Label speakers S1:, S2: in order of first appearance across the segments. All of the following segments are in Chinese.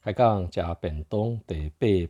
S1: 开讲食便当第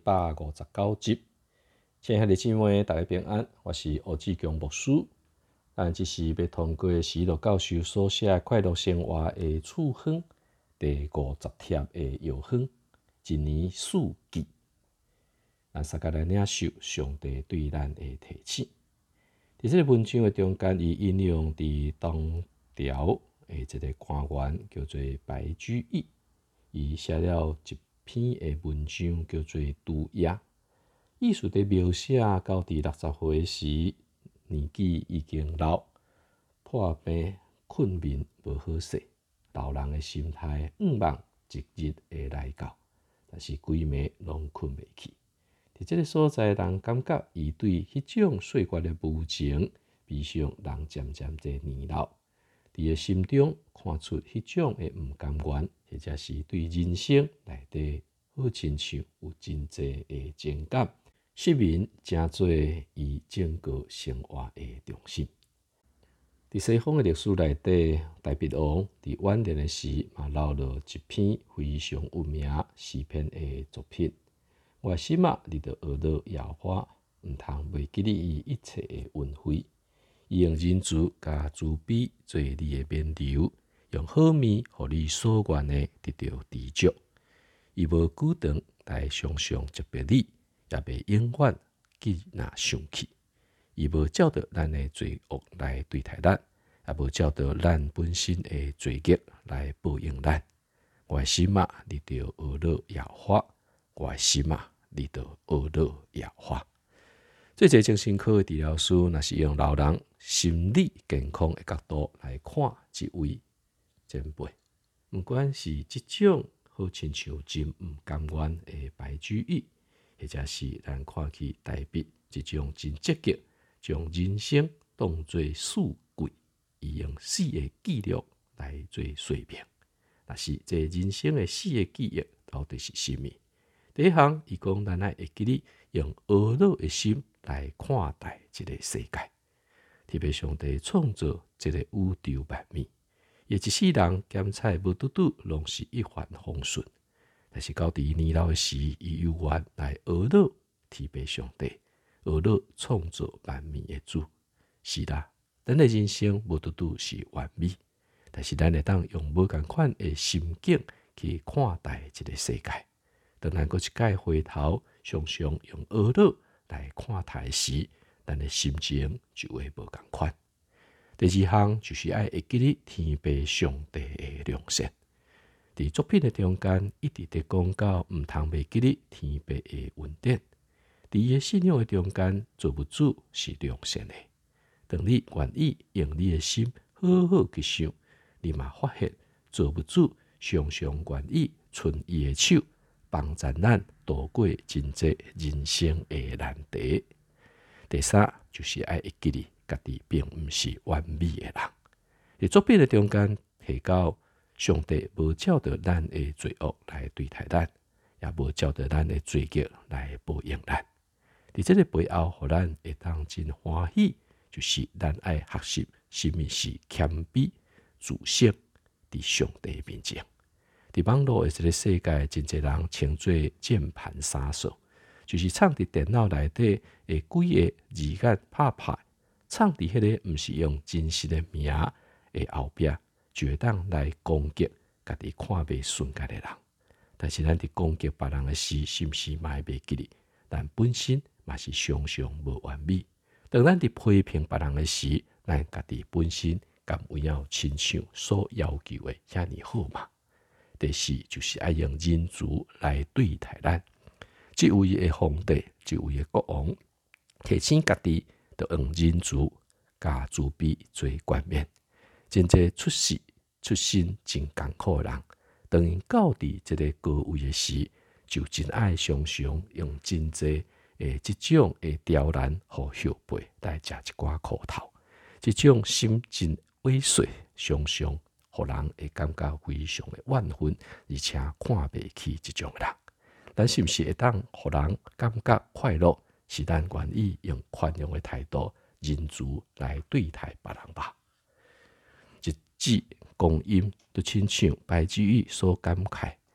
S1: 859集，亲爱的姊妹，大家平安，我是欧志强牧师。咱这是要通过史罗教授所写《快乐生活的处方》第50贴的药方，一年四季。咱三个来领受上帝对咱的提醒。伫这个文章的中间，伊引用伫东条的一个官员叫做白居易，伊写了一篇的文章叫做《拄夜》，意思伫描写到伫60岁时，年纪已经老，破病困眠无好势，老人的心态望一日会来到，但是规暝拢困袂去。伫这个所在，人感觉伊对迄种岁月的无情，悲伤人渐渐地年老，伫伊心中看出迄种的毋甘愿，或者是对人生内底好亲像有真济的情感，失眠成做伊整个生活的重心。伫西方的历史内底，大鼻王伫晚年的时嘛留了一篇非常有名诗篇的作品。我心你着学了摇花，毋通袂记你伊一切的恩惠。伊用仁慈甲慈悲做你的免流，用好面，互你所愿的得到知足。伊无久长来常常责备你，也袂永远记那生气。伊无照着咱的罪恶来对待咱，也无照着咱本身的罪孽来报应咱。我的心你着学了摇花，我的心你着学了摇花。这个精神科的治疗师，若是用老人心理健康的角度来看这位前辈，不管是这种好亲像真毋甘愿的白居易，或者是咱看起大笔这种真积极，将人生当作四季，伊用死的记录来做说明。但是这人生的死的记忆到底是什么？第一项，伊讲咱爱会记你用学老的心来看待这个世界。特别上帝创造这个宇宙万物，伊一世人咸菜无拄拄，拢是一帆风顺。但是到伫年老的时，伊有愿来学老天父上帝，学老创造万物的主。是啦，咱的人生无拄拄是完美，但是咱会当用无共款的心境去看待这个世界。当咱搁一摆回头，常常用学老来看待时，咱的心情就会无共款。第二项就是爱会记你天父上帝的良善。伫作品的中间，一直在讲到毋通袂记你天父的恩典。伫伊的信仰的中间，造物主是良善的。当你愿意用你的心好好去想，你嘛发现造物主常常愿意伸伊的手，帮助咱度过真济人生的难题。第三就是爱会记你家己并毋是完美的人。伫作品的中间提到，上帝无照着咱的罪恶来对待咱，也无照着咱的罪孽来报应咱。伫这个背后，互咱会当真欢喜，就是咱爱学习什么是谦卑、自省伫上帝面前。伫网络的这个世界，真侪人称作键盘杀手，就是藏伫电脑内底的几个字眼拍拍，藏伫迄个毋是用真实的名的后壁，就会当来攻击家己看袂顺眼的人。但是咱伫攻击别人的时，是毋是嘛会袂记哩？咱本身嘛是常常无完美。当咱伫批评别人的时，咱家己本身敢有影亲像所要求的遐尼好嘛？第四就是爱用仁慈来对待咱。这位的皇帝，这位的国王，提醒家己要用仁慈加慈悲做冠冕。真济出身真艰苦的人，当因到伫这个高位的时，就真爱常常用真济这种的刁难和后背来食一寡苦头。这种心真猥琐，常常互人会感觉非常的怨愤，而且看袂起这种人。咱是毋是会当互人感觉快乐？是咱愿意用宽容的态度、仁慈来对待别人吧。一字光阴，就亲像白居易所感慨，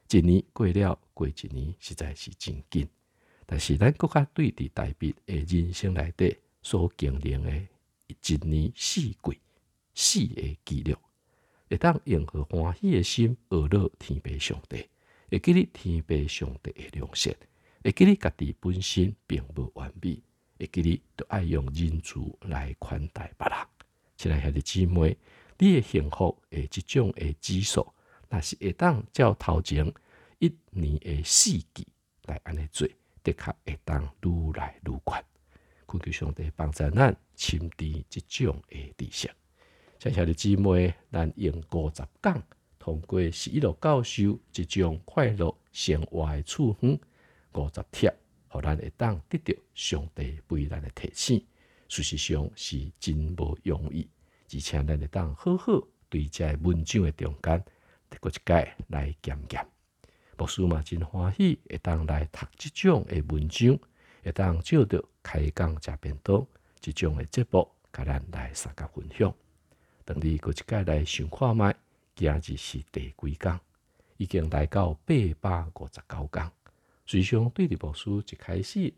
S1: 一年过了，过一年实在是真紧。但是咱搁较对伫大笔的人生内底所经历的一年四季四个记录，会当用和欢喜的心学乐天父上帝，会记得天父上帝的良善，会记得家己本身并无完美，会记得就爱用仁慈来款待别人。亲爱的姊妹，你的幸福的这种的指数，若是会当照头前一年的四季来安尼做，的确会当愈来愈宽。恳求上帝帮助咱深知这种的知识。亲爱的姊妹，咱用50讲，通过11路教授这种快乐生活的处方50贴，互咱会当得到上帝为咱的提醒。事实上是真无容易，而且咱会当好好对这文章的中间，过一解来检验。牧师嘛真欢喜，会当来读这种的文章，会当照着开讲食便当这种的节目，甲咱来三甲分享。等你过一解来想看卖，今日是第几讲？已经来到859讲。随上对立牧师一开始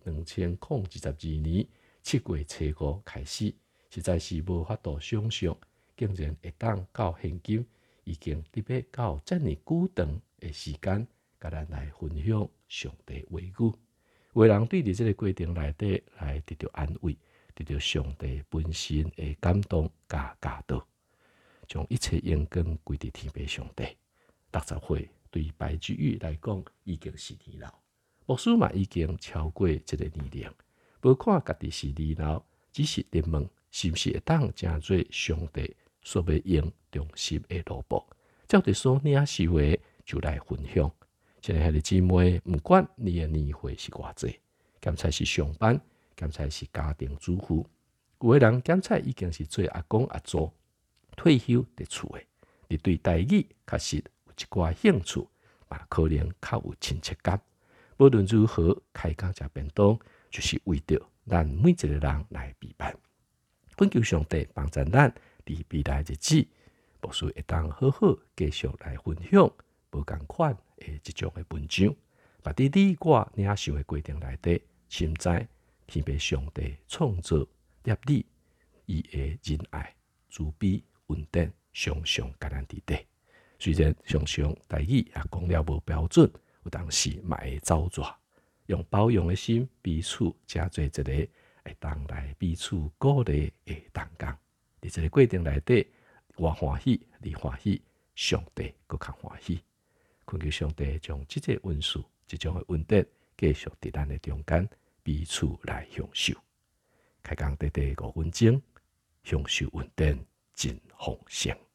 S1: 2022年7月初5开始，实在是无法度想象，竟然会当到现今已经特别到这么久长的时间，甲咱来分享上帝话语。有人对伫这个过程内底来得到安慰，得到上帝本身的感动加教导，将一切荣光归伫天父上帝。60岁对白居易来讲已经是年老，牧师嘛已经超过这个年龄，无看家己是年老，只是在问是不是会当成做上帝所要用忠心的路步，照着所领受的就来分享。亲爱的姊妹，不管你的年岁是偌济，检查是上班，检查是家庭主妇，有的人检查已经是做阿公阿祖，退休伫厝的，你对台语确实有一寡兴趣，嘛可能较有亲切感。无论如何，开讲食便当，就是为着咱每一个人来陪伴。恳求上帝帮助咱伫未来日子，牧师会当好好继续来分享无同款的这种的文章。把伫你我领受的过程内底，深知天父上帝创造立你，伊的仁爱、慈悲、稳定，常常甲咱伫底。虽然常常台语也讲了无标准，有当时嘛会走拙，用包容的心彼此加做一个会当来彼此鼓励的同工。伫这个过程内底，我欢喜，你欢喜，上帝更较欢喜。恳求上帝将这个恩赐、这种的恩德，继续伫咱的中间彼此来享受。开讲第5分钟，享受恩典真丰盛。